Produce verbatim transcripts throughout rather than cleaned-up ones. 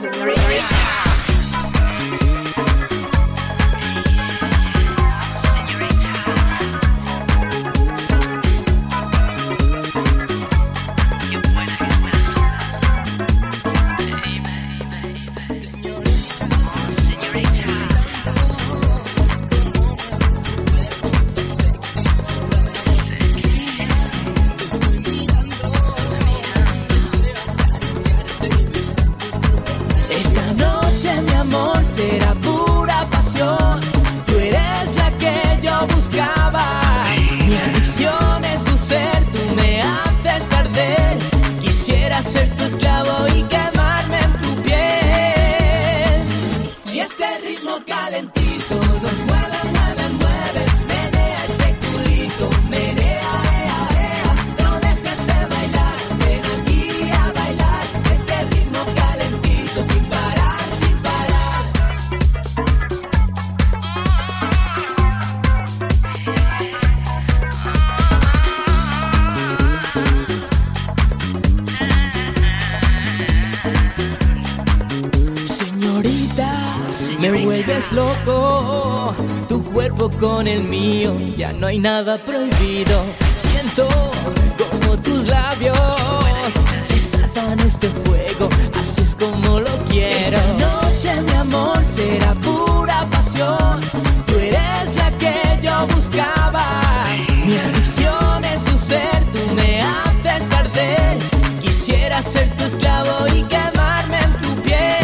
Loco, tu cuerpo con el mío, ya no hay nada prohibido. Siento como tus labios desatan este fuego, así es como lo quiero. Esta noche, mi amor, será pura pasión. Tú eres la que yo buscaba. Mi adicción es tu ser, tú me haces arder. Quisiera ser tu esclavo y quemarme en tu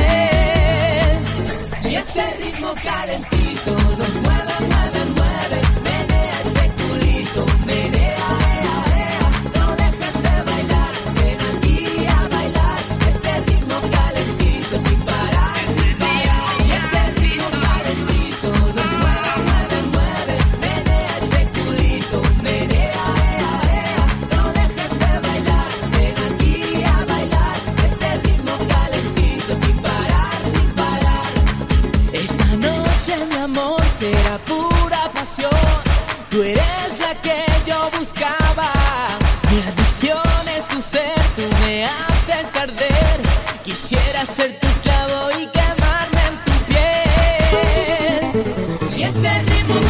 piel. Y este ritmo calentito nos mueve, mueve, mueve. Menea ese culito, menea, ea, ea. No dejes de bailar, ven aquí a bailar. Este ritmo calentito sin parar, sin parar. Y este ritmo calentito nos mueve, mueve, mueve. Menea ese culito, menea, ea, ea. No dejes de bailar, ven aquí a bailar. Este ritmo calentito sin parar, sin parar. Esta noche, mi amor, será pura pasión. Tú eres la que yo buscaba. Mi adicción es tu ser, tú me haces arder. Quisiera ser tu esclavo y quemarme en tu piel. Y este ritmo